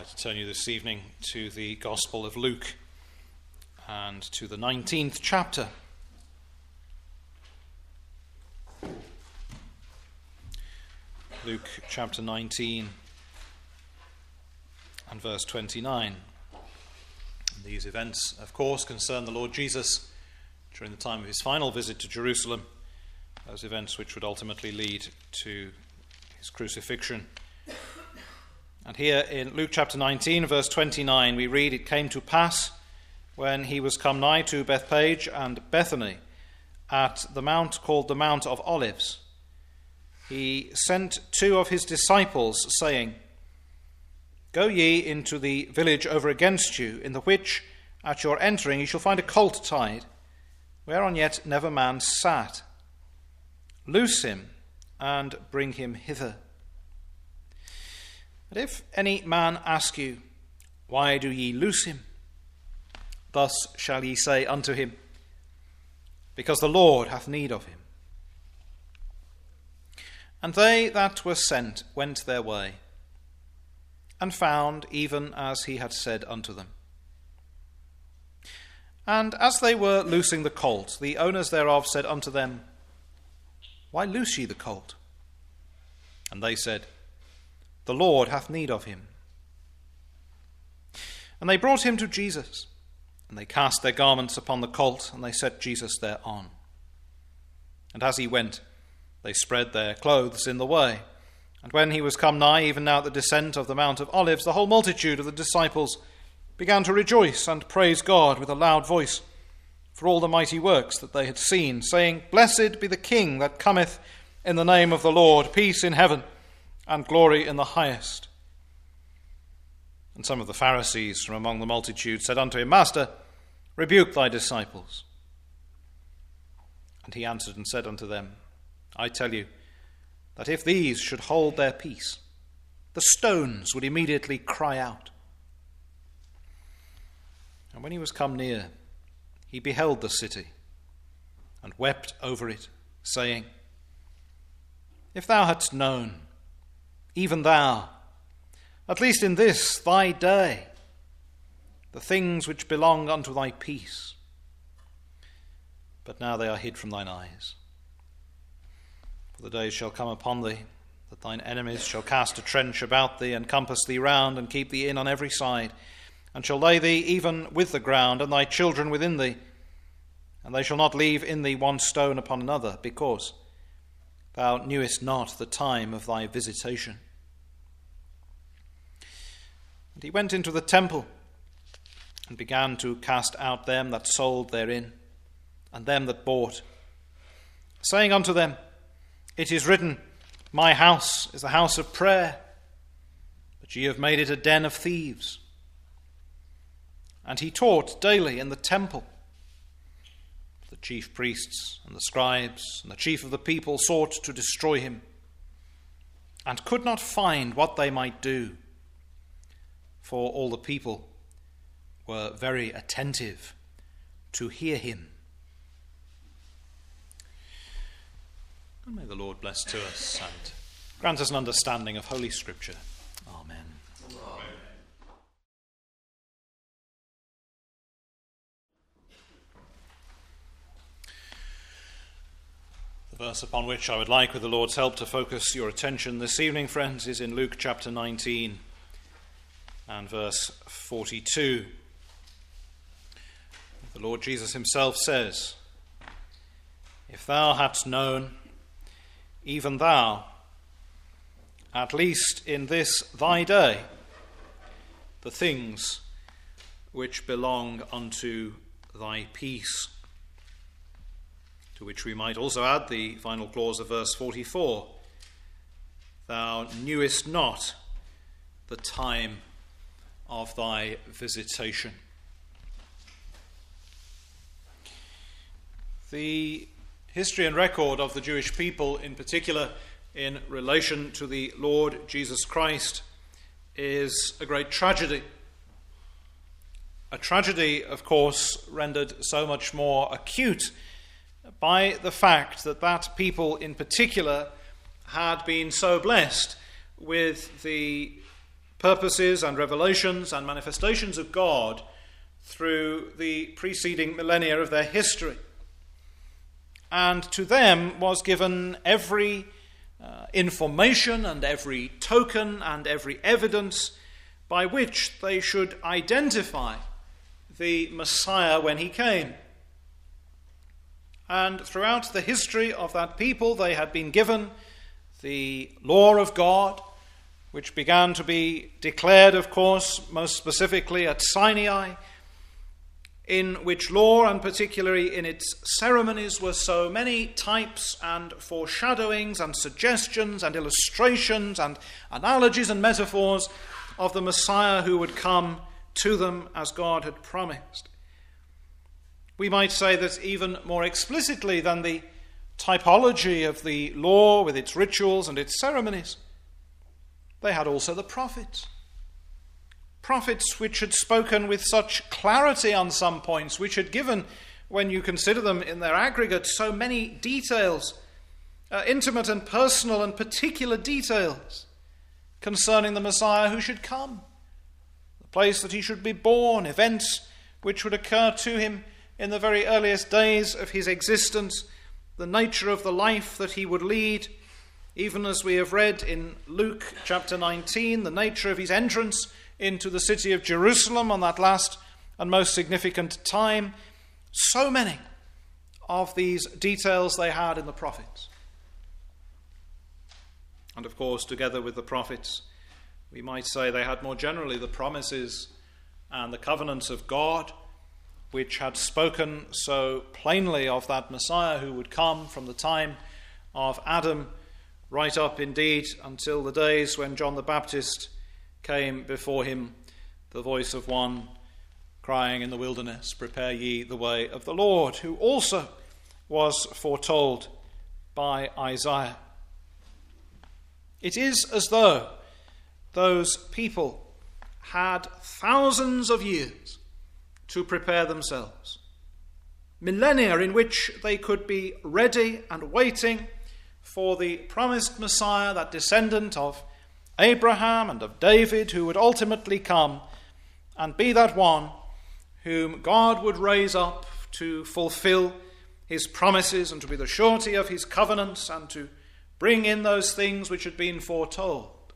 I'd like to turn you this evening to the Gospel of Luke and to the 19th chapter. Luke chapter 19 and verse 29. These events, of course, concern the Lord Jesus during the time of his final visit to Jerusalem, those events which would ultimately lead to his crucifixion. And here in Luke chapter 19, verse 29, we read, "It came to pass, when he was come nigh to Bethphage and Bethany, at the mount called the Mount of Olives, he sent two of his disciples, saying, Go ye into the village over against you, in the which at your entering ye shall find a colt tied, whereon yet never man sat. Loose him, and bring him hither. And if any man ask you, Why do ye loose him? Thus shall ye say unto him, Because the Lord hath need of him. And they that were sent went their way, and found even as he had said unto them. And as they were loosing the colt, the owners thereof said unto them, Why loose ye the colt? And they said, The Lord hath need of him. And they brought him to Jesus, and they cast their garments upon the colt, and they set Jesus thereon. And as he went, they spread their clothes in the way. And when he was come nigh, even now at the descent of the Mount of Olives, the whole multitude of the disciples began to rejoice and praise God with a loud voice for all the mighty works that they had seen, saying, Blessed be the King that cometh in the name of the Lord, peace in heaven, and glory in the highest. And some of the Pharisees from among the multitude said unto him, Master, rebuke thy disciples. And he answered and said unto them, I tell you, that if these should hold their peace, the stones would immediately cry out. And when he was come near, he beheld the city, and wept over it, saying, If thou hadst known, even thou, at least in this thy day, the things which belong unto thy peace. But now they are hid from thine eyes. For the days shall come upon thee, that thine enemies shall cast a trench about thee, and compass thee round, and keep thee in on every side, and shall lay thee even with the ground, and thy children within thee, and they shall not leave in thee one stone upon another, because thou knewest not the time of thy visitation. And he went into the temple, and began to cast out them that sold therein, and them that bought, saying unto them, It is written, My house is a house of prayer, but ye have made it a den of thieves. And he taught daily in the temple. The chief priests and the scribes and the chief of the people sought to destroy him, and could not find what they might do, for all the people were very attentive to hear him. And may the Lord bless to us and grant us an understanding of Holy Scripture. Amen. The verse upon which I would like, with the Lord's help, to focus your attention this evening, friends, is in Luke chapter 19 and verse 42. The Lord Jesus himself says, If thou hadst known, even thou, at least in this thy day, the things which belong unto thy peace. To which we might also add the final clause of verse 44. Thou knewest not the time of thy visitation. The history and record of the Jewish people, in particular in relation to the Lord Jesus Christ, is a great tragedy. A tragedy, of course, rendered so much more acute by the fact that that people in particular had been so blessed with the purposes and revelations and manifestations of God through the preceding millennia of their history. And to them was given every information and every token and every evidence by which they should identify the Messiah when he came. And throughout the history of that people, they had been given the law of God, which began to be declared, of course, most specifically at Sinai, in which law, and particularly in its ceremonies, were so many types and foreshadowings and suggestions and illustrations and analogies and metaphors of the Messiah who would come to them as God had promised. We might say that even more explicitly than the typology of the law with its rituals and its ceremonies, they had also the prophets. Prophets which had spoken with such clarity on some points, which had given, when you consider them in their aggregate, so many details, intimate and personal and particular details concerning the Messiah who should come, the place that he should be born, events which would occur to him in the very earliest days of his existence, the nature of the life that he would lead, even as we have read in Luke chapter 19, the nature of his entrance into the city of Jerusalem on that last and most significant time. So many of these details they had in the prophets. And of course, together with the prophets, we might say they had more generally the promises and the covenants of God, which had spoken so plainly of that Messiah who would come from the time of Adam right up indeed until the days when John the Baptist came before him, the voice of one crying in the wilderness, "Prepare ye the way of the Lord," who also was foretold by Isaiah. It is as though those people had thousands of years to prepare themselves, millennia in which they could be ready and waiting for the promised Messiah, that descendant of Abraham and of David, who would ultimately come and be that one whom God would raise up to fulfill his promises and to be the surety of his covenants and to bring in those things which had been foretold.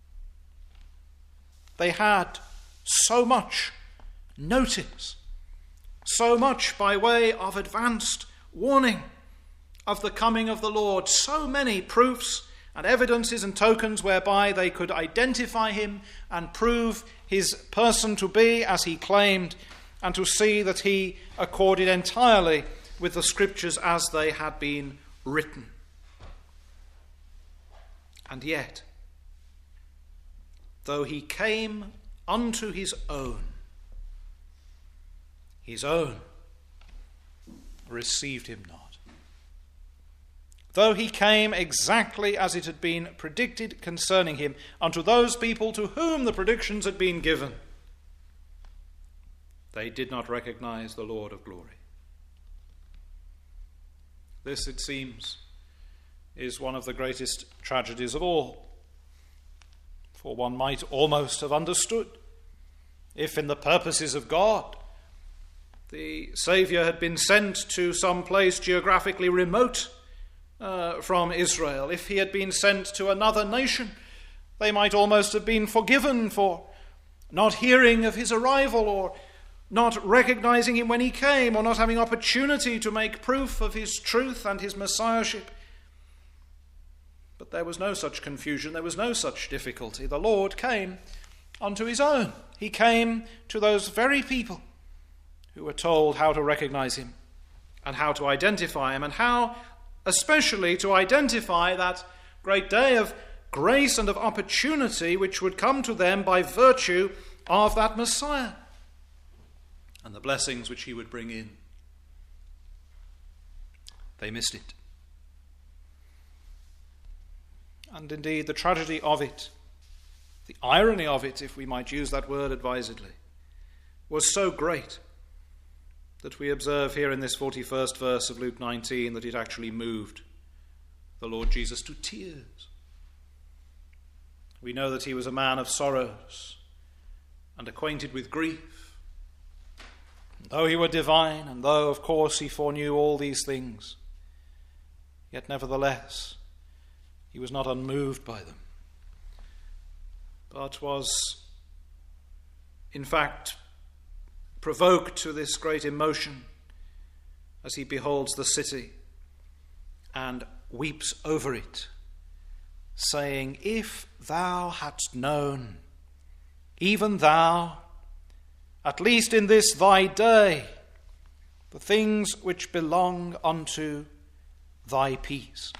They had so much notice, so much by way of advanced warning of the coming of the Lord, so many proofs and evidences and tokens whereby they could identify him and prove his person to be as he claimed, and to see that he accorded entirely with the scriptures as they had been written. And yet, though he came unto his own received him not. Though he came exactly as it had been predicted concerning him unto those people to whom the predictions had been given, they did not recognize the Lord of glory. This, it seems, is one of the greatest tragedies of all. For one might almost have understood if in the purposes of God the Saviour had been sent to some place geographically remote from Israel, if he had been sent to another nation, they might almost have been forgiven for not hearing of his arrival, or not recognizing him when he came, or not having opportunity to make proof of his truth and his messiahship. But there was no such confusion, there was no such difficulty. The Lord came unto his own. He came to those very people who were told how to recognize him and how to identify him, and how especially to identify that great day of grace and of opportunity which would come to them by virtue of that Messiah and the blessings which he would bring in. They missed it. And indeed, the tragedy of it, the irony of it, if we might use that word advisedly, was so great that we observe here in this 41st verse of Luke 19 that it actually moved the Lord Jesus to tears. We know that he was a man of sorrows and acquainted with grief. Though he were divine, and though, of course, he foreknew all these things, yet nevertheless he was not unmoved by them, but was, in fact, provoked to this great emotion as he beholds the city and weeps over it, saying, "If thou hadst known, even thou, at least in this thy day, the things which belong unto thy peace."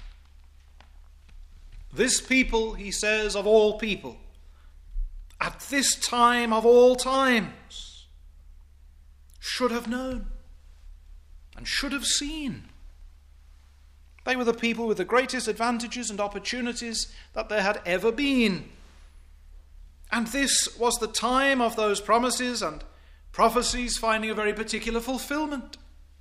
This people, he says, of all people, at this time of all times, should have known and should have seen. They were the people with the greatest advantages and opportunities that there had ever been. And this was the time of those promises and prophecies finding a very particular fulfillment.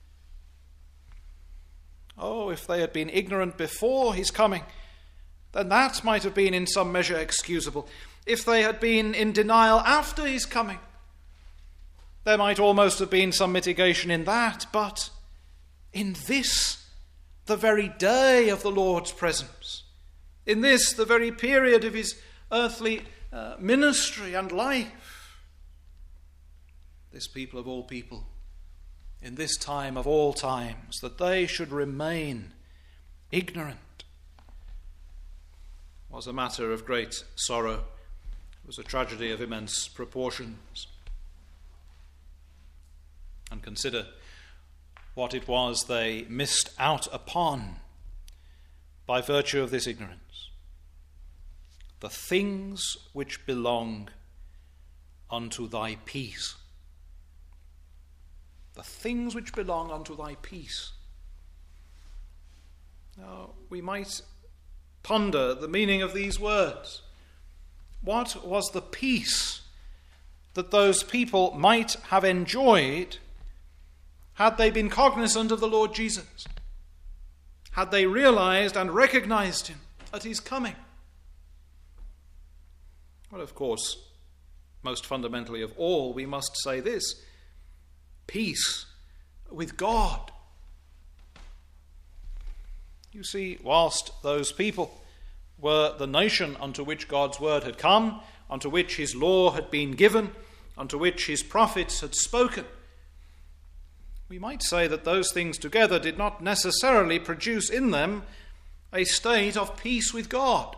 Oh, if they had been ignorant before his coming, then that might have been in some measure excusable. If they had been in denial after his coming, there might almost have been some mitigation in that. But in this, the very day of the Lord's presence, in this, the very period of his earthly ministry and life, this people of all people, in this time of all times, that they should remain ignorant, was a matter of great sorrow. It was a tragedy of immense proportions. And consider what it was they missed out upon by virtue of this ignorance. The things which belong unto thy peace. The things which belong unto thy peace. Now, we might ponder the meaning of these words. What was the peace that those people might have enjoyed had they been cognizant of the Lord Jesus? Had they realized and recognized him at his coming? Well, of course, most fundamentally of all, we must say this: peace with God. You see, whilst those people were the nation unto which God's word had come, unto which his law had been given, unto which his prophets had spoken, we might say that those things together did not necessarily produce in them a state of peace with God.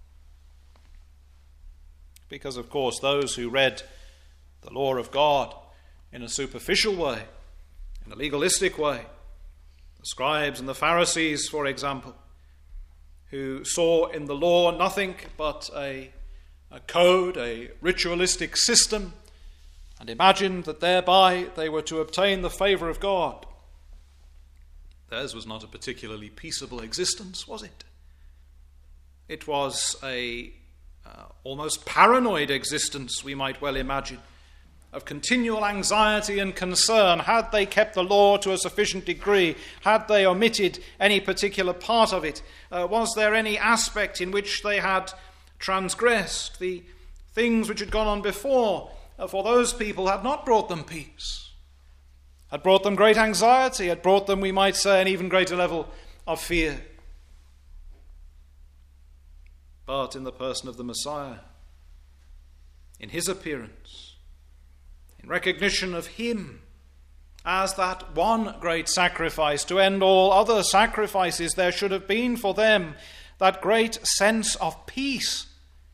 Because, of course, those who read the law of God in a superficial way, in a legalistic way, the scribes and the Pharisees, for example, who saw in the law nothing but a code, a ritualistic system, and imagined that thereby they were to obtain the favour of God. Theirs was not a particularly peaceable existence, was it? It was a almost paranoid existence, we might well imagine, of continual anxiety and concern. Had they kept the law to a sufficient degree? Had they omitted any particular part of it? Was there any aspect in which they had transgressed? The things which had gone on before, for those people, had not brought them peace, had brought them great anxiety, had brought them, we might say, an even greater level of fear. But in the person of the Messiah, in his appearance, in recognition of him as that one great sacrifice to end all other sacrifices, there should have been for them that great sense of peace.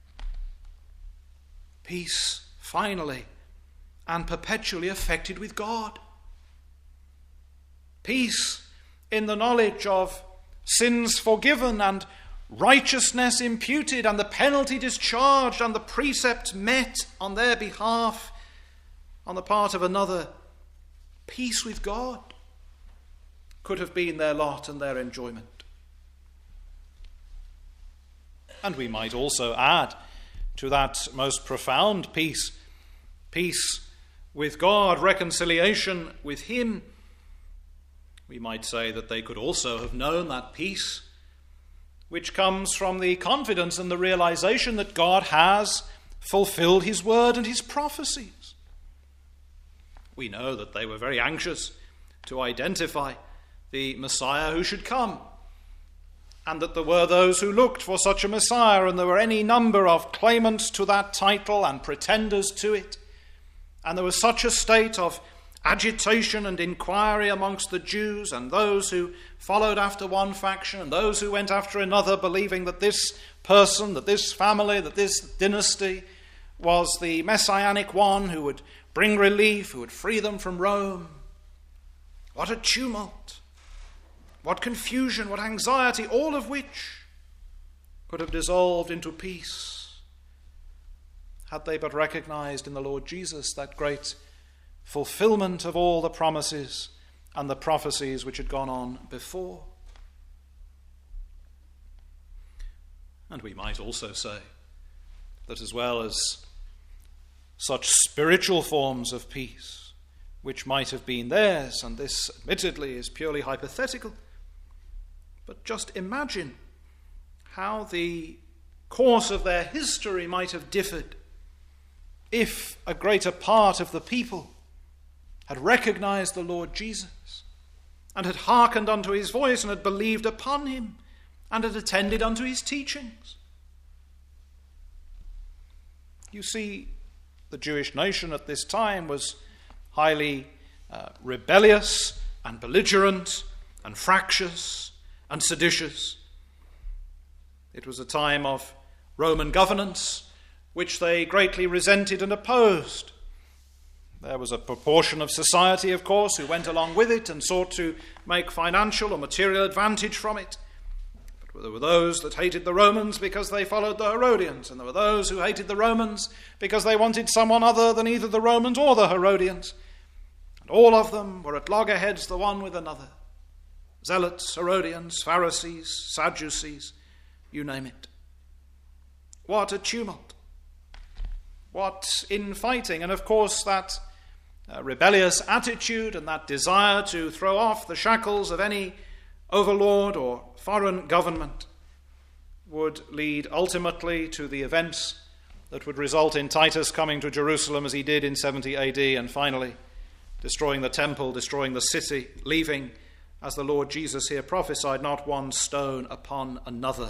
Peace, finally, and perpetually affected with God. Peace in the knowledge of sins forgiven and righteousness imputed and the penalty discharged and the precept met on their behalf on the part of another. Peace with God could have been their lot and their enjoyment. And we might also add to that most profound peace, peace with God, reconciliation with him. We might say that they could also have known that peace which comes from the confidence and the realization that God has fulfilled his word and his prophecies. We know that they were very anxious to identify the Messiah who should come, and that there were those who looked for such a Messiah, and there were any number of claimants to that title and pretenders to it. And there was such a state of agitation and inquiry amongst the Jews, and those who followed after one faction and those who went after another, believing that this person, that this family, that this dynasty was the messianic one who would bring relief, who would free them from Rome. What a tumult! What confusion, what anxiety, all of which could have dissolved into peace had they but recognized in the Lord Jesus that great fulfillment of all the promises and the prophecies which had gone on before. And we might also say that as well as such spiritual forms of peace which might have been theirs, and this admittedly is purely hypothetical, but just imagine how the course of their history might have differed if a greater part of the people had recognized the Lord Jesus and had hearkened unto his voice and had believed upon him and had attended unto his teachings. You see, the Jewish nation at this time was highly rebellious and belligerent and fractious and seditious. It was a time of Roman governance which they greatly resented and opposed. There was a proportion of society, of course, who went along with it and sought to make financial or material advantage from it. But there were those that hated the Romans because they followed the Herodians, and there were those who hated the Romans because they wanted someone other than either the Romans or the Herodians. And all of them were at loggerheads the one with another. Zealots, Herodians, Pharisees, Sadducees, you name it. What a tumult. What infighting. And of course that rebellious attitude and that desire to throw off the shackles of any overlord or foreign government would lead ultimately to the events that would result in Titus coming to Jerusalem as he did in 70 AD and finally destroying the temple, destroying the city, leaving, as the Lord Jesus here prophesied, not one stone upon another.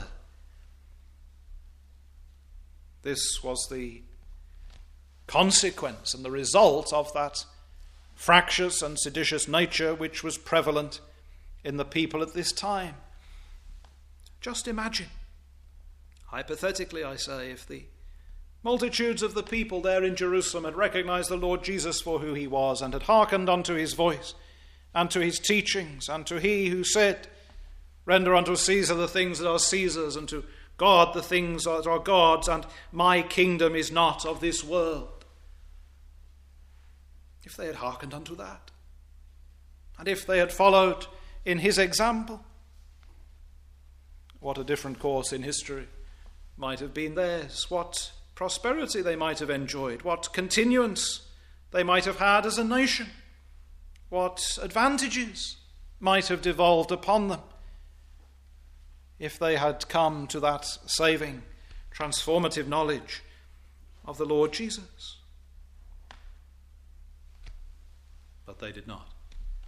This was the consequence and the result of that fractious and seditious nature which was prevalent in the people at this time. Just imagine, hypothetically I say, if the multitudes of the people there in Jerusalem had recognized the Lord Jesus for who he was and had hearkened unto his voice and to his teachings, and to he who said, render unto Caesar the things that are Caesar's, and to God the things that are God's, and my kingdom is not of this world. If they had hearkened unto that, and if they had followed in his example, what a different course in history might have been theirs, what prosperity they might have enjoyed, what continuance they might have had as a nation, what advantages might have devolved upon them if they had come to that saving, transformative knowledge of the Lord Jesus. But they did not.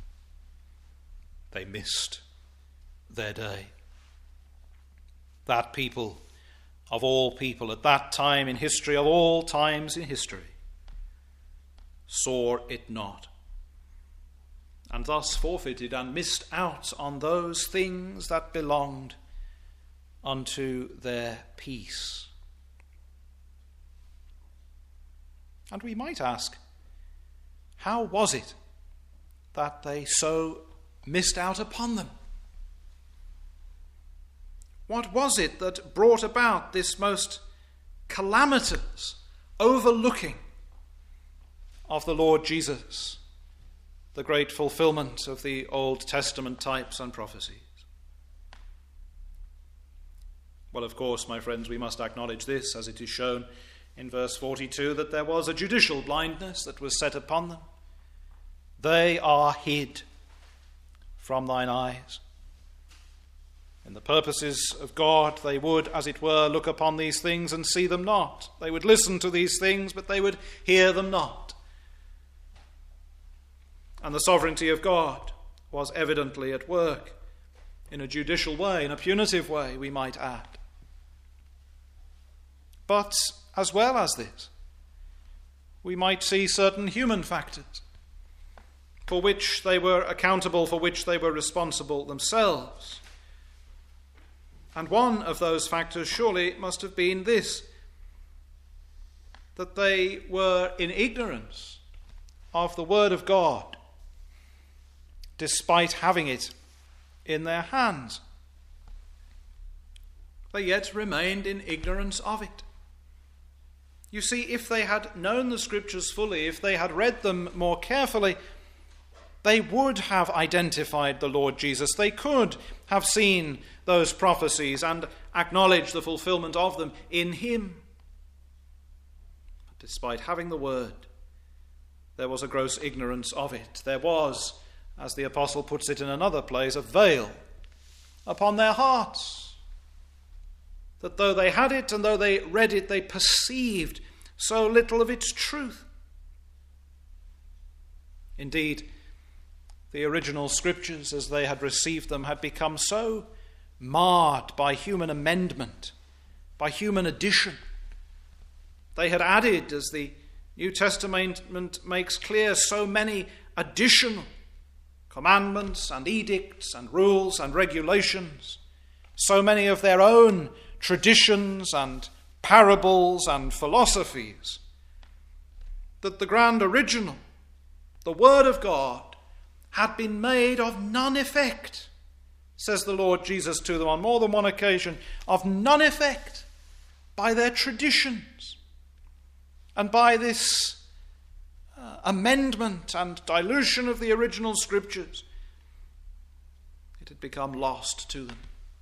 They missed their day. That people, of all people at that time in history, of all times in history, saw it not, and thus forfeited and missed out on those things that belonged unto their peace. And we might ask, how was it that they so missed out upon them? What was it that brought about this most calamitous overlooking of the Lord Jesus, the great fulfillment of the Old Testament types and prophecies? Well, of course, my friends, we must acknowledge this, as it is shown in verse 42, that there was a judicial blindness that was set upon them. They are hid from thine eyes. In the purposes of God, they would, as it were, look upon these things and see them not. They would listen to these things, but they would hear them not. And the sovereignty of God was evidently at work in a judicial way, in a punitive way, we might add. But as well as this, we might see certain human factors for which they were accountable, for which they were responsible themselves. And one of those factors surely must have been this, that they were in ignorance of the Word of God, despite having it in their hands. They yet remained in ignorance of it. You see, if they had known the Scriptures fully, if they had read them more carefully, they would have identified the Lord Jesus. They could have seen those prophecies and acknowledged the fulfillment of them in him. But despite having the Word, there was a gross ignorance of it. There was, as the apostle puts it in another place, a veil upon their hearts, that though they had it and though they read it, they perceived so little of its truth. Indeed, the original Scriptures, as they had received them, had become so marred by human amendment, by human addition. They had added, as the New Testament makes clear, so many additional commandments and edicts and rules and regulations, so many of their own traditions and parables and philosophies, that the grand original, the Word of God, had been made of none effect, says the Lord Jesus to them on more than one occasion, of none effect by their traditions and by this amendment and dilution of the original Scriptures. It had become lost to them.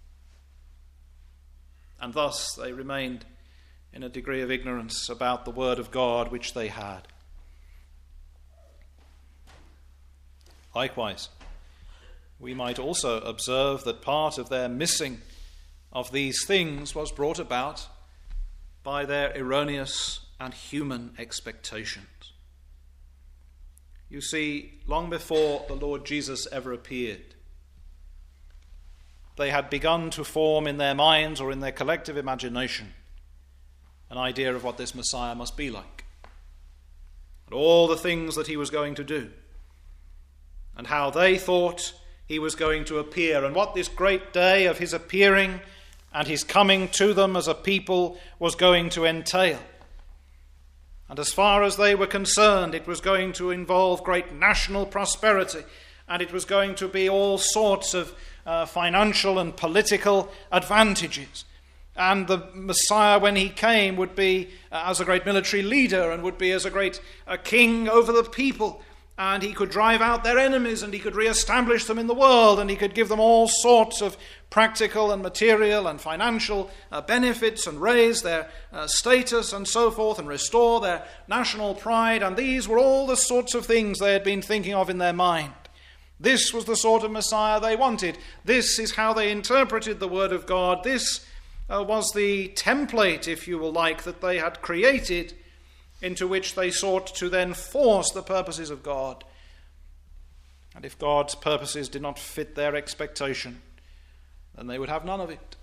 And thus they remained in a degree of ignorance about the Word of God which they had. Likewise, we might also observe that part of their missing of these things was brought about by their erroneous and human expectations. You see, long before the Lord Jesus ever appeared, they had begun to form in their minds or in their collective imagination an idea of what this Messiah must be like, and all the things that he was going to do, and how they thought he was going to appear, and what this great day of his appearing and his coming to them as a people was going to entail. And as far as they were concerned, it was going to involve great national prosperity, and it was going to be all sorts of financial and political advantages. And the Messiah, when he came, would be as a great military leader and would be as a great king over the people. And he could drive out their enemies, and he could re-establish them in the world, and he could give them all sorts of practical and material and financial benefits, and raise their status and so forth, and restore their national pride. And these were all the sorts of things they had been thinking of in their mind. This was the sort of Messiah they wanted. This is how they interpreted the Word of God. This was the template, if you will like, that they had created, into which they sought to then force the purposes of God. And if God's purposes did not fit their expectation, then they would have none of it.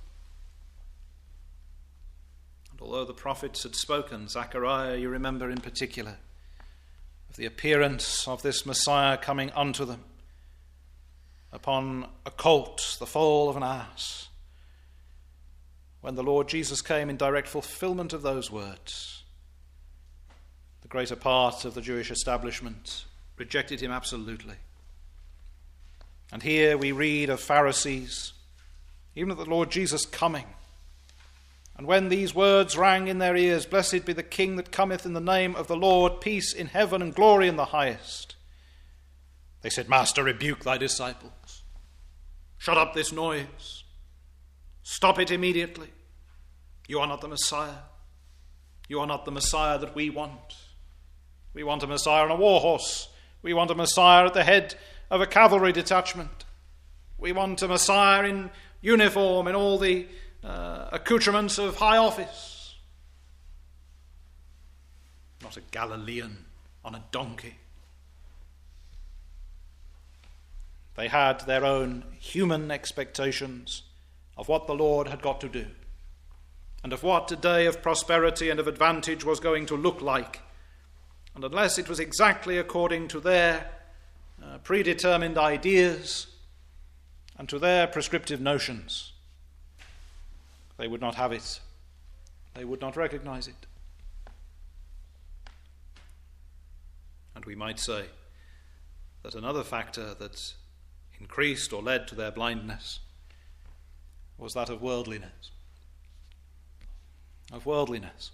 And although the prophets had spoken, Zechariah, you remember in particular, of the appearance of this Messiah coming unto them upon a colt, the foal of an ass, when the Lord Jesus came in direct fulfillment of those words, the greater part of the Jewish establishment rejected him absolutely. And here we read of Pharisees, even of the Lord Jesus coming. And when these words rang in their ears, "Blessed be the King that cometh in the name of the Lord, peace in heaven and glory in the highest," they said, "Master, rebuke thy disciples. Shut up this noise. Stop it immediately. You are not the Messiah. You are not the Messiah that we want. We want a Messiah on a war horse. We want a Messiah at the head of a cavalry detachment. We want a Messiah in uniform, in all the accoutrements of high office. Not a Galilean on a donkey. They had their own human expectations of what the Lord had got to do, and of what a day of prosperity and of advantage was going to look like. And unless it was exactly according to their predetermined ideas and to their prescriptive notions, they would not have it. They would not recognize it. And we might say that another factor that increased or led to their blindness was that of worldliness. Of worldliness.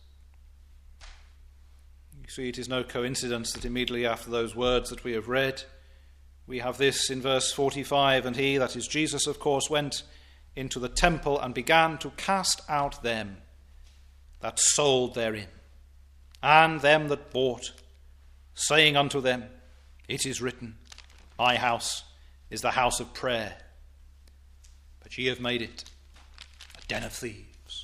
You see, it is no coincidence that immediately after those words that we have read, we have this in verse 45, and he, that is Jesus, of course, went into the temple and began to cast out them that sold therein, and them that bought, saying unto them, It is written, My house is the house of prayer, but ye have made it a den of thieves.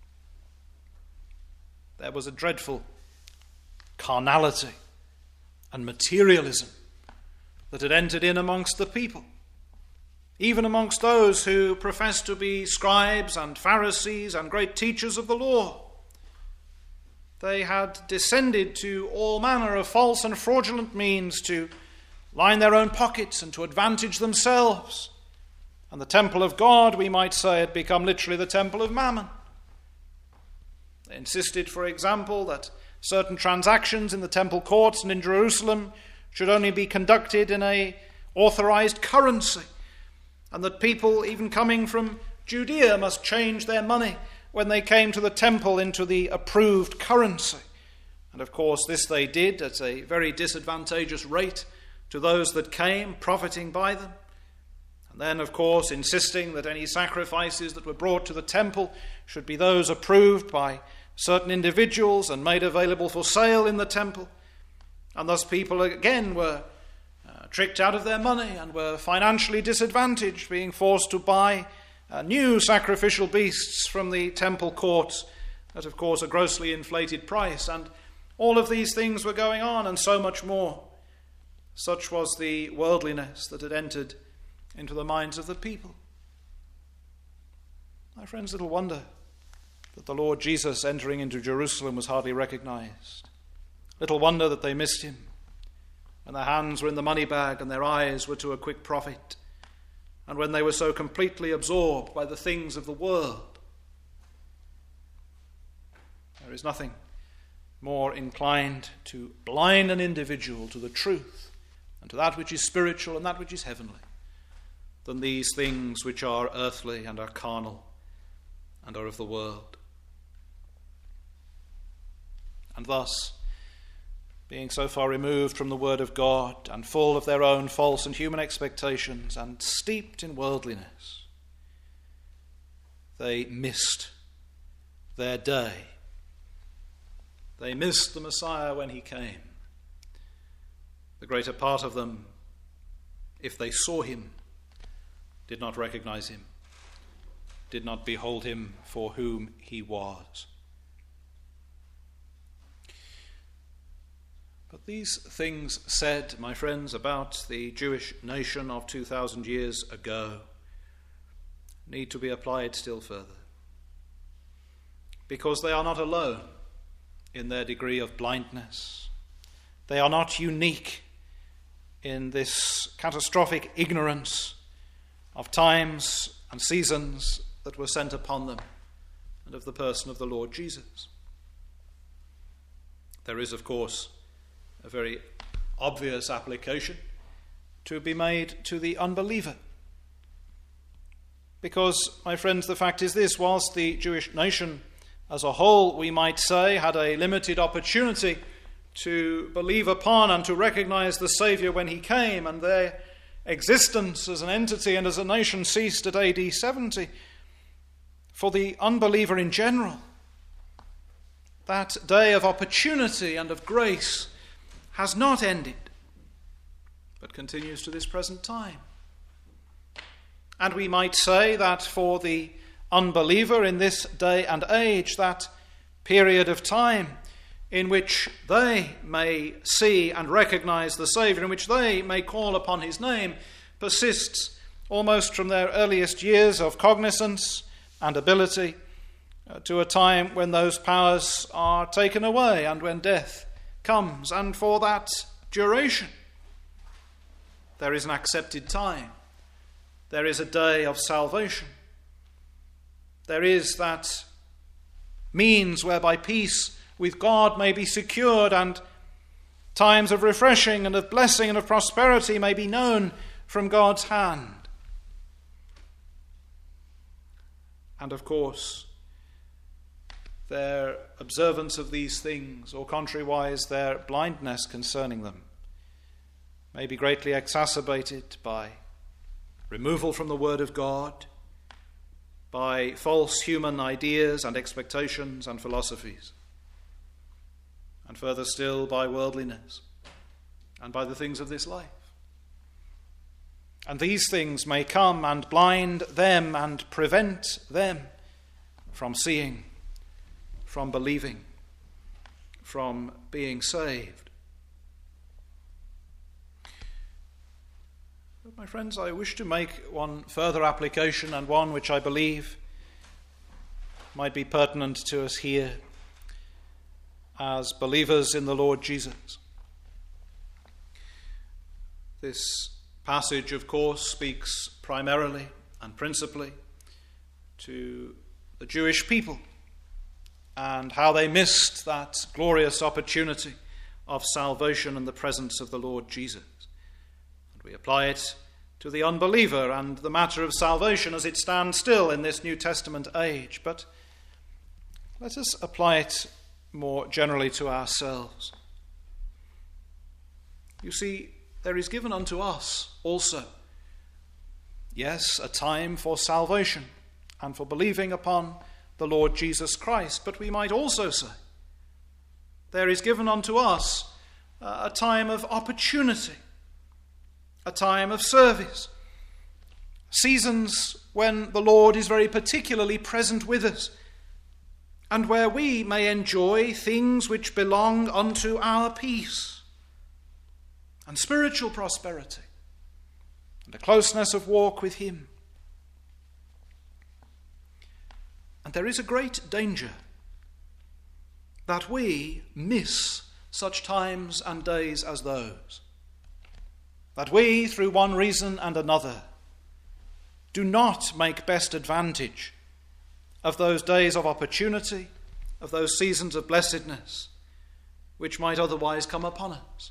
There was a dreadful carnality and materialism that had entered in amongst the people, even amongst those who professed to be scribes and Pharisees and great teachers of the law. They had descended to all manner of false and fraudulent means to line their own pockets and to advantage themselves. And the temple of God, we might say, had become literally the temple of Mammon. They insisted, for example, that certain transactions in the temple courts and in Jerusalem should only be conducted in an authorized currency, and that people, even coming from Judea, must change their money when they came to the temple into the approved currency. And of course this they did at a very disadvantageous rate to those that came, profiting by them. And then, of course, insisting that any sacrifices that were brought to the temple should be those approved by certain individuals and made available for sale in the temple. And thus people again were tricked out of their money and were financially disadvantaged, being forced to buy new sacrificial beasts from the temple courts at, of course, a grossly inflated price. And all of these things were going on, and so much more. Such was the worldliness that had entered into the minds of the people. My friends, little wonder that the Lord Jesus entering into Jerusalem was hardly recognized. Little wonder that they missed him when their hands were in the money bag and their eyes were to a quick profit, and when they were so completely absorbed by the things of the world. There is nothing more inclined to blind an individual to the truth and to that which is spiritual and that which is heavenly than these things which are earthly and are carnal and are of the world. And thus, being so far removed from the word of God and full of their own false and human expectations and steeped in worldliness, they missed their day. They missed the Messiah when he came. The greater part of them, if they saw him, did not recognize him, did not behold him for whom he was. But these things said, my friends, about the Jewish nation of 2,000 years ago need to be applied still further, because they are not alone in their degree of blindness. They are not unique in this catastrophic ignorance of times and seasons that were sent upon them and of the person of the Lord Jesus. There is, of course, a very obvious application to be made to the unbeliever. Because, my friends, the fact is this: whilst the Jewish nation as a whole, we might say, had a limited opportunity to believe upon and to recognize the Saviour when he came, and their existence as an entity and as a nation ceased at AD 70, for the unbeliever in general, that day of opportunity and of grace has not ended, but continues to this present time. And we might say that for the unbeliever in this day and age, that period of time in which they may see and recognize the Saviour, in which they may call upon his name, persists almost from their earliest years of cognizance and ability to a time when those powers are taken away and when death comes. And for that duration, there is an accepted time. There is a day of salvation. There is that means whereby peace with God may be secured and times of refreshing and of blessing and of prosperity may be known from God's hand. And of course, their observance of these things, or contrariwise their blindness concerning them, may be greatly exacerbated by removal from the Word of God, by false human ideas and expectations and philosophies, and further still by worldliness and by the things of this life. And these things may come and blind them and prevent them from seeing, from believing, from being saved. But my friends, I wish to make one further application, and one which I believe might be pertinent to us here as believers in the Lord Jesus. This passage, of course, speaks primarily and principally to the Jewish people and how they missed that glorious opportunity of salvation in the presence of the Lord Jesus. And we apply it to the unbeliever and the matter of salvation as it stands still in this New Testament age. But let us apply it more generally to ourselves. You see, there is given unto us also, yes, a time for salvation and for believing upon the Lord Jesus Christ, but we might also say there is given unto us a time of opportunity, a time of service, seasons when the Lord is very particularly present with us, and where we may enjoy things which belong unto our peace and spiritual prosperity and a closeness of walk with him. And there is a great danger that we miss such times and days as those, that we, through one reason and another, do not make best advantage of those days of opportunity, of those seasons of blessedness, which might otherwise come upon us.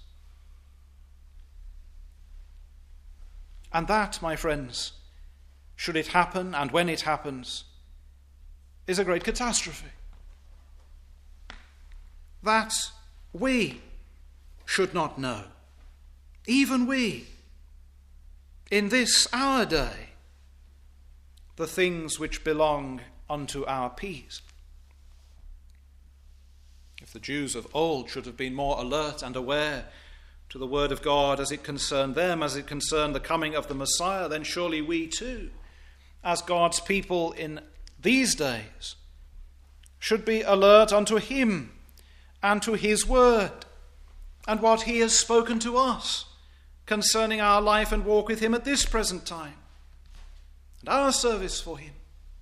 And that, my friends, should it happen, and when it happens, is a great catastrophe. That we should not know, even we, in this our day, the things which belong unto our peace. If the Jews of old should have been more alert and aware to the word of God as it concerned them, as it concerned the coming of the Messiah, then surely we too, as God's people in these days, should be alert unto him and to his word and what he has spoken to us concerning our life and walk with him at this present time and our service for him.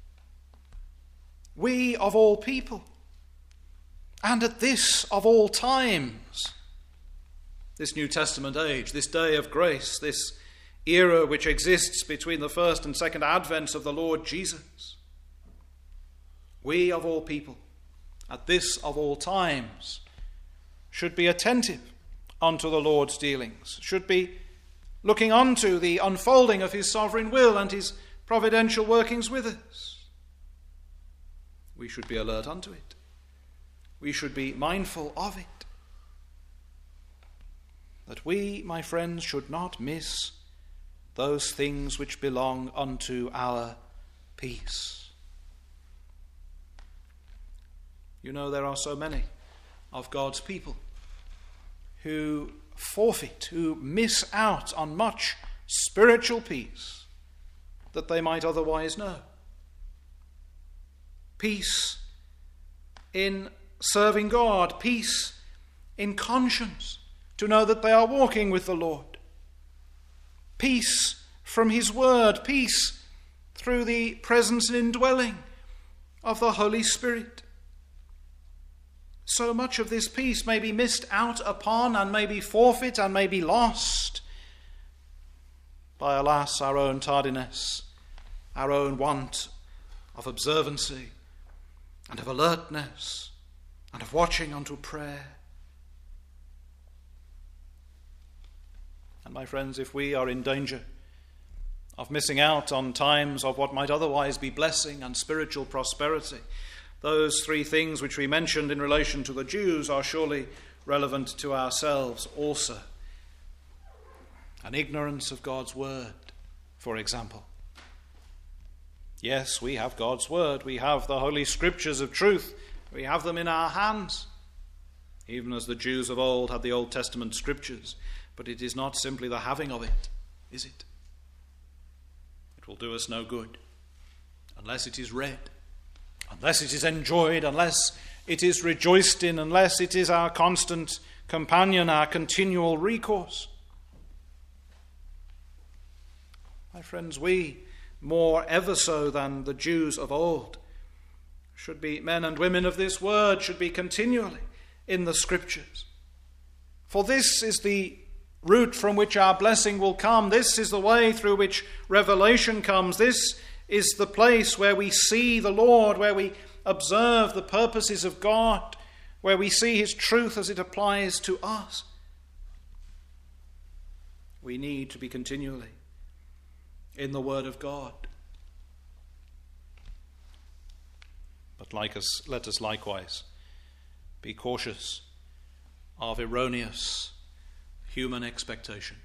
We of all people, and at this of all times, this New Testament age, this day of grace, this era which exists between the first and second advents of the Lord Jesus, we of all people, at this of all times, should be attentive unto the Lord's dealings, should be looking unto the unfolding of his sovereign will and his providential workings with us. We should be alert unto it. We should be mindful of it. That we, my friends, should not miss those things which belong unto our peace. You know, there are so many of God's people who forfeit, who miss out on much spiritual peace that they might otherwise know. Peace in serving God, peace in conscience, to know that they are walking with the Lord. Peace from his word, peace through the presence and indwelling of the Holy Spirit. So much of this peace may be missed out upon and may be forfeit and may be lost by, alas, our own tardiness, our own want of observancy and of alertness and of watching unto prayer. And my friends, if we are in danger of missing out on times of what might otherwise be blessing and spiritual prosperity, those three things which we mentioned in relation to the Jews are surely relevant to ourselves also. An ignorance of God's word, for example. Yes, we have God's word. We have the Holy Scriptures of truth. We have them in our hands, even as the Jews of old had the Old Testament Scriptures. But it is not simply the having of it, is it? It will do us no good unless it is read, unless it is enjoyed, unless it is rejoiced in, unless it is our constant companion, our continual recourse. My friends, we, more ever so than the Jews of old, should be men and women of this word, should be continually in the Scriptures. For this is the route from which our blessing will come. This is the way through which revelation comes. This is the place where we see the Lord, where we observe the purposes of God, where we see his truth as it applies to us. We need to be continually in the Word of God. But let us likewise be cautious of erroneous human expectation.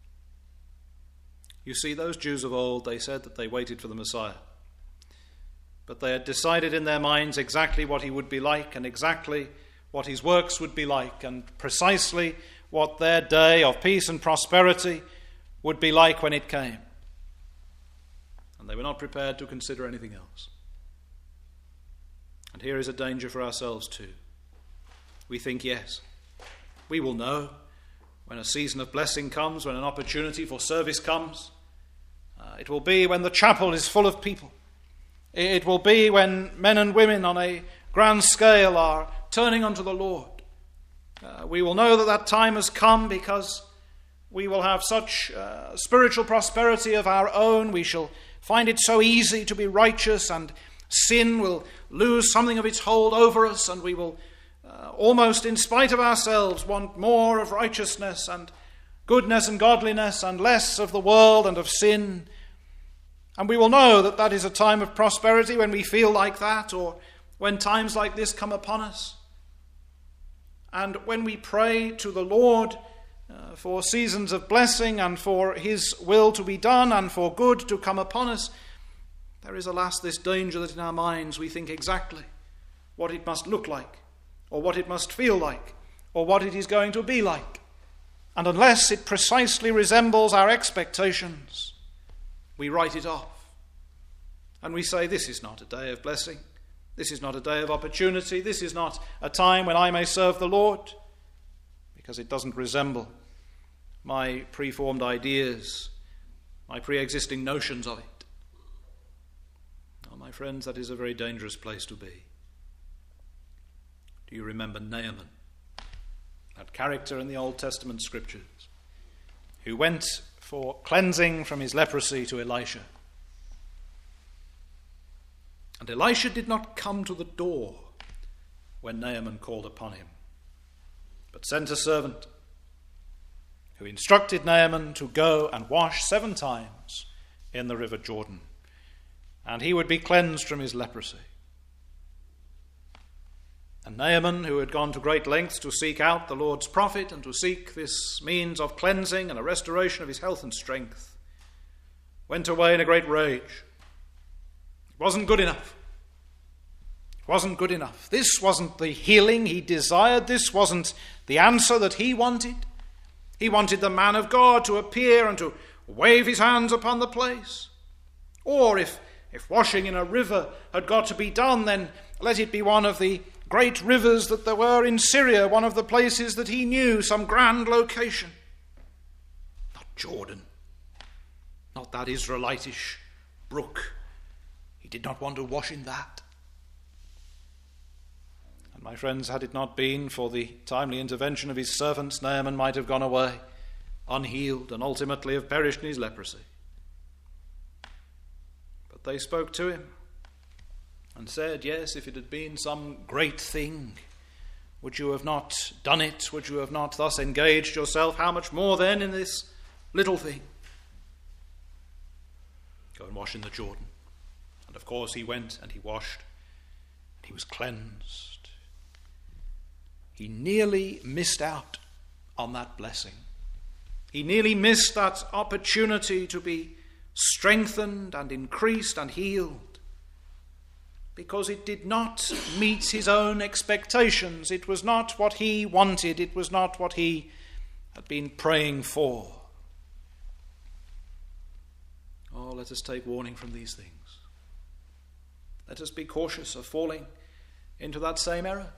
You see, those Jews of old, they said that they waited for the Messiah. But they had decided in their minds exactly what he would be like and exactly what his works would be like and precisely what their day of peace and prosperity would be like when it came. And they were not prepared to consider anything else. And here is a danger for ourselves too. We think, yes, we will know when a season of blessing comes, when an opportunity for service comes. It will be when the chapel is full of people. It will be when men and women on a grand scale are turning unto the Lord. We will know that that time has come because we will have such spiritual prosperity of our own. We shall find it so easy to be righteous, and sin will lose something of its hold over us, and we will almost in spite of ourselves want more of righteousness and goodness and godliness and less of the world and of sin. And we will know that that is a time of prosperity when we feel like that, or when times like this come upon us. And when we pray to the Lord for seasons of blessing and for his will to be done and for good to come upon us, there is, alas, this danger that in our minds we think exactly what it must look like, or what it must feel like, or what it is going to be like. And unless it precisely resembles our expectations, we write it off. And we say, this is not a day of blessing. This is not a day of opportunity. This is not a time when I may serve the Lord, because it doesn't resemble my preformed ideas, my pre-existing notions of it. Oh, my friends, that is a very dangerous place to be. Do you remember Naaman, that character in the Old Testament Scriptures, who went for cleansing from his leprosy to Elisha? And Elisha did not come to the door when Naaman called upon him, but sent a servant who instructed Naaman to go and wash 7 times in the river Jordan, and he would be cleansed from his leprosy. And Naaman, who had gone to great lengths to seek out the Lord's prophet and to seek this means of cleansing and a restoration of his health and strength, went away in a great rage. It wasn't good enough. It wasn't good enough. This wasn't the healing he desired. This wasn't the answer that he wanted. He wanted the man of God to appear and to wave his hands upon the place. Or if washing in a river had got to be done, then let it be one of the great rivers that there were in Syria, one of the places that he knew, some grand location. Not Jordan, not that Israelitish brook. He did not want to wash in that. And my friends, had it not been for the timely intervention of his servants, Naaman might have gone away unhealed and ultimately have perished in his leprosy. But they spoke to him and said, yes, if it had been some great thing, would you have not done it? Would you have not thus engaged yourself? How much more then in this little thing? Go and wash in the Jordan. And of course he went and he washed and he was cleansed. He nearly missed out on that blessing. He nearly missed that opportunity to be strengthened and increased and healed, because it did not meet his own expectations. It was not what he wanted. It was not what he had been praying for. Oh, let us take warning from these things. Let us be cautious of falling into that same error.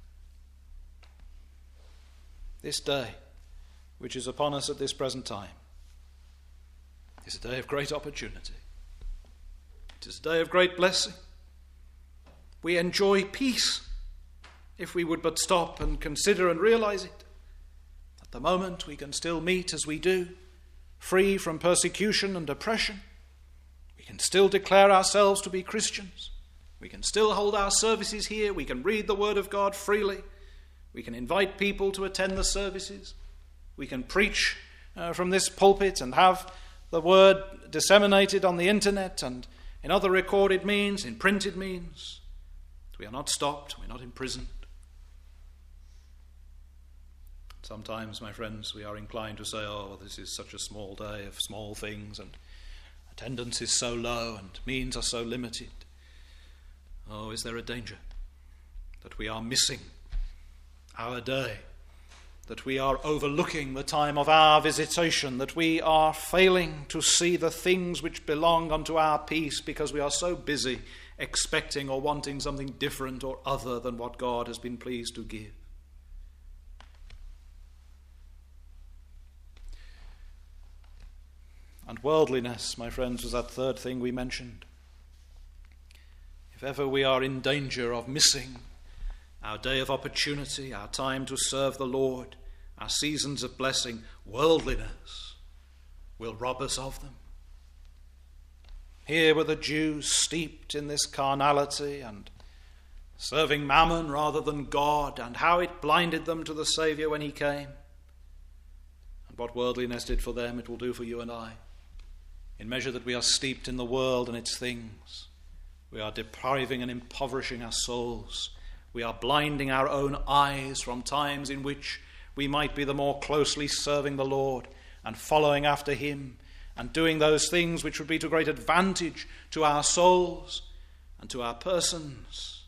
This day, which is upon us at this present time, is a day of great opportunity. It is a day of great blessing. We enjoy peace if we would but stop and consider and realize it. At the moment we can still meet as we do, free from persecution and oppression. We can still declare ourselves to be Christians. We can still hold our services here. We can read the Word of God freely. We can invite people to attend the services. We can preach from this pulpit and have the Word disseminated on the internet and in other recorded means, in printed means. We are not stopped, we're not imprisoned. Sometimes, my friends, we are inclined to say, oh, this is such a small day of small things, and attendance is so low, and means are so limited. Oh, is there a danger that we are missing our day, that we are overlooking the time of our visitation, that we are failing to see the things which belong unto our peace because we are so busy expecting or wanting something different or other than what God has been pleased to give? And worldliness, my friends, was that third thing we mentioned. If ever we are in danger of missing our day of opportunity, our time to serve the Lord, our seasons of blessing, worldliness will rob us of them. Here were the Jews steeped in this carnality and serving mammon rather than God, and how it blinded them to the Saviour when he came. And what worldliness did for them, it will do for you and I. In measure that we are steeped in the world and its things, we are depriving and impoverishing our souls. We are blinding our own eyes from times in which we might be the more closely serving the Lord and following after him and doing those things which would be to great advantage to our souls and to our persons.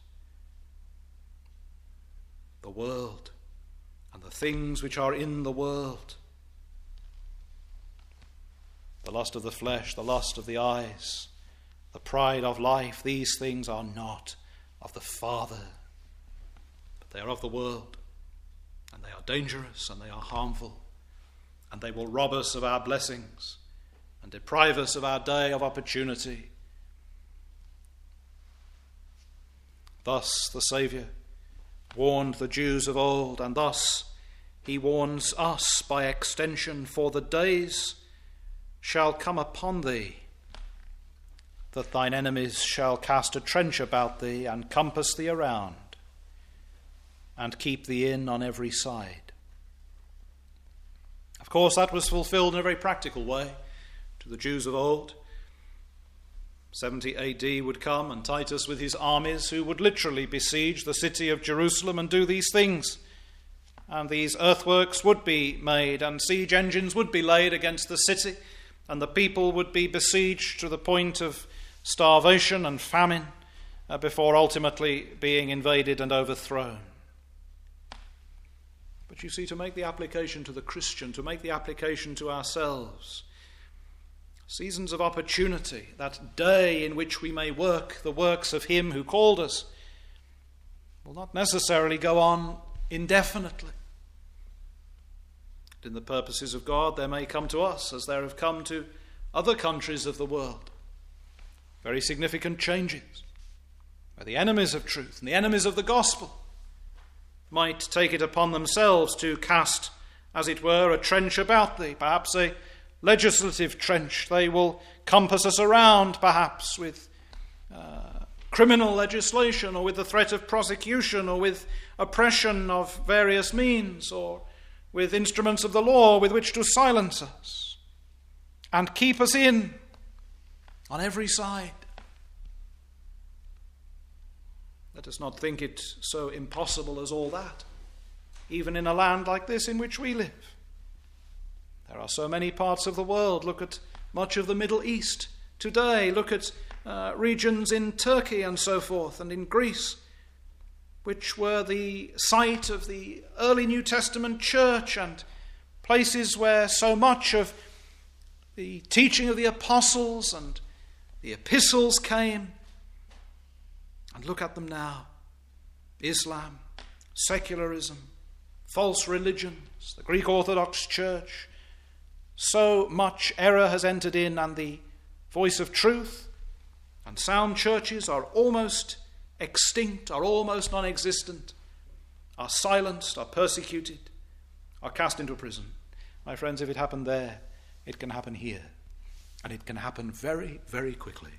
The world and the things which are in the world, the lust of the flesh, the lust of the eyes, the pride of life, these things are not of the Father, but they are of the world, and they are dangerous and they are harmful, and they will rob us of our blessings and deprive us of our day of opportunity. Thus the Saviour warned the Jews of old, and thus he warns us by extension, for the days shall come upon thee that thine enemies shall cast a trench about thee and compass thee around and keep thee in on every side. Of course, that was fulfilled in a very practical way to the Jews of old. 70 AD would come, and Titus with his armies, who would literally besiege the city of Jerusalem and do these things. And these earthworks would be made, and siege engines would be laid against the city, and the people would be besieged to the point of starvation and famine before ultimately being invaded and overthrown. But you see, to make the application to the Christian, to make the application to ourselves, seasons of opportunity, that day in which we may work the works of him who called us, will not necessarily go on indefinitely. In the purposes of God, there may come to us, as there have come to other countries of the world, very significant changes, where the enemies of truth and the enemies of the gospel might take it upon themselves to cast, as it were, a trench about thee, perhaps a legislative trench. They will compass us around, perhaps, with criminal legislation, or with the threat of prosecution, or with oppression of various means, or with instruments of the law with which to silence us and keep us in on every side. Let us not think it so impossible as all that, even in a land like this in which we live. There are so many parts of the world. Look at much of the Middle East today. Look at regions in Turkey and so forth, and in Greece, which were the site of the early New Testament church, and places where so much of the teaching of the apostles and the epistles came. And look at them now. Islam, secularism, false religions, the Greek Orthodox Church. So much error has entered in, and the voice of truth and sound churches are almost extinct, are almost non-existent, are silenced, are persecuted, are cast into prison. My friends, if it happened there, it can happen here. And it can happen very, very quickly.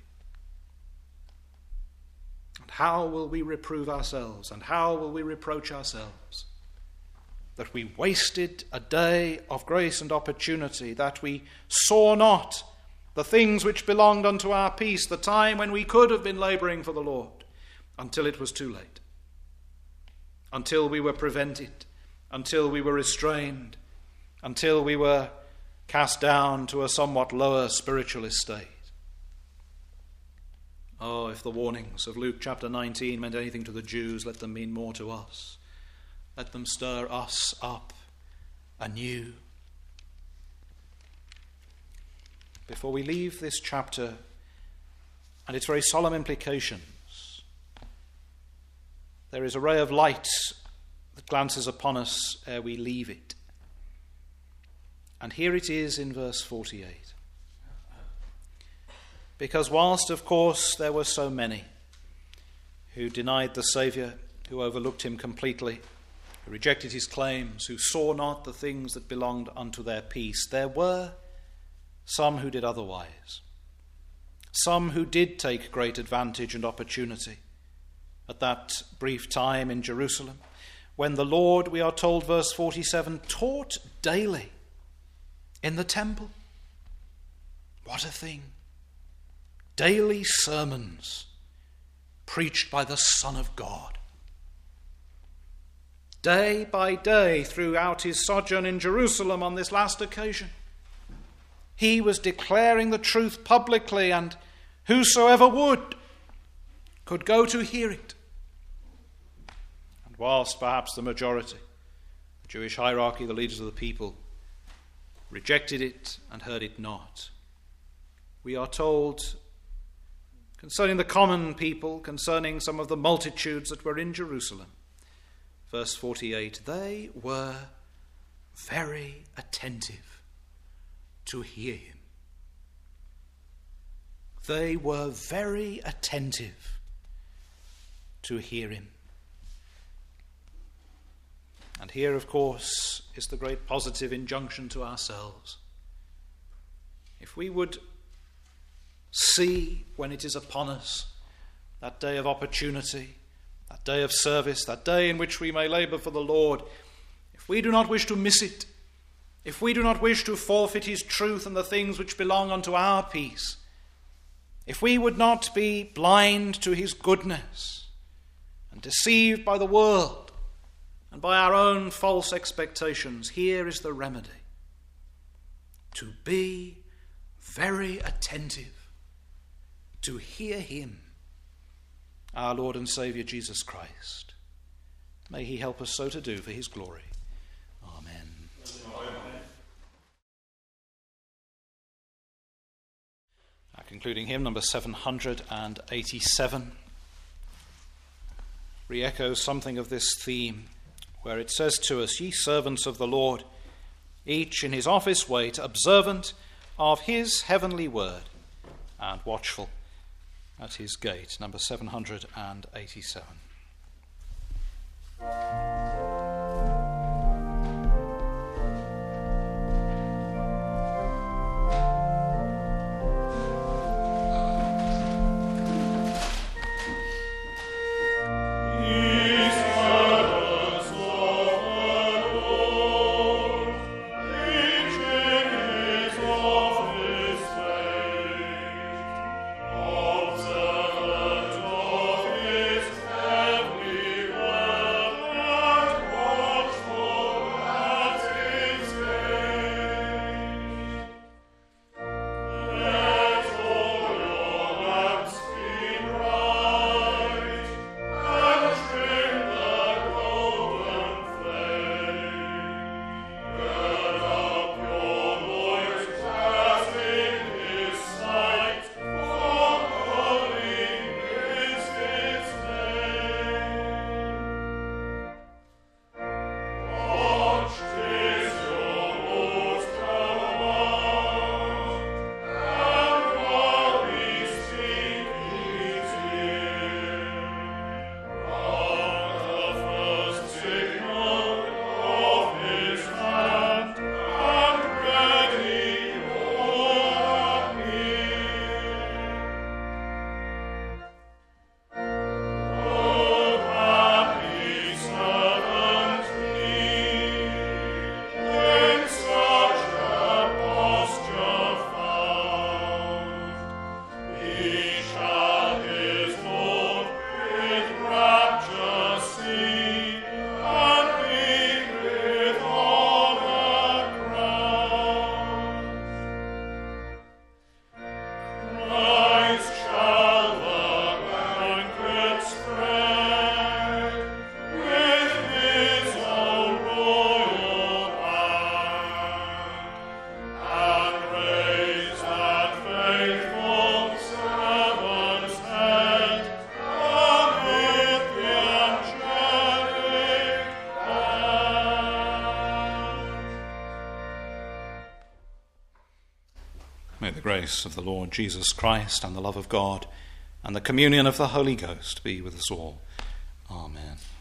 And how will we reprove ourselves, and how will we reproach ourselves that we wasted a day of grace and opportunity, that we saw not the things which belonged unto our peace, the time when we could have been labouring for the Lord, until it was too late, until we were prevented, until we were restrained, until we were cast down to a somewhat lower spiritual estate. Oh, if the warnings of Luke chapter 19 meant anything to the Jews, let them mean more to us. Let them stir us up anew. Before we leave this chapter and its very solemn implications, there is a ray of light that glances upon us ere we leave it. And here it is in verse 48. Because whilst, of course, there were so many who denied the Saviour, who overlooked him completely, who rejected his claims, who saw not the things that belonged unto their peace, there were some who did otherwise. Some who did take great advantage and opportunity at that brief time in Jerusalem, when the Lord, we are told, verse 47, taught daily in the temple. What a thing! Daily sermons preached by the Son of God. Day by day throughout his sojourn in Jerusalem on this last occasion, he was declaring the truth publicly, and whosoever would could go to hear it. And whilst perhaps the majority, the Jewish hierarchy, the leaders of the people, rejected it and heard it not, we are told concerning the common people, concerning some of the multitudes that were in Jerusalem, verse 48, they were very attentive to hear him. They were very attentive to hear him. And here, of course, is the great positive injunction to ourselves. If we would see when it is upon us, that day of opportunity, that day of service, that day in which we may labour for the Lord, if we do not wish to miss it, if we do not wish to forfeit his truth and the things which belong unto our peace, if we would not be blind to his goodness and deceived by the world and by our own false expectations, here is the remedy: to be very attentive to hear him, our Lord and Saviour Jesus Christ. May he help us so to do for his glory. concluding hymn number 787 re-echoes something of this theme, where it says to us, "Ye servants of the Lord, each in his office wait, observant of his heavenly word, and watchful at his gate." Number 787. May the grace of the Lord Jesus Christ and the love of God and the communion of the Holy Ghost be with us all. Amen.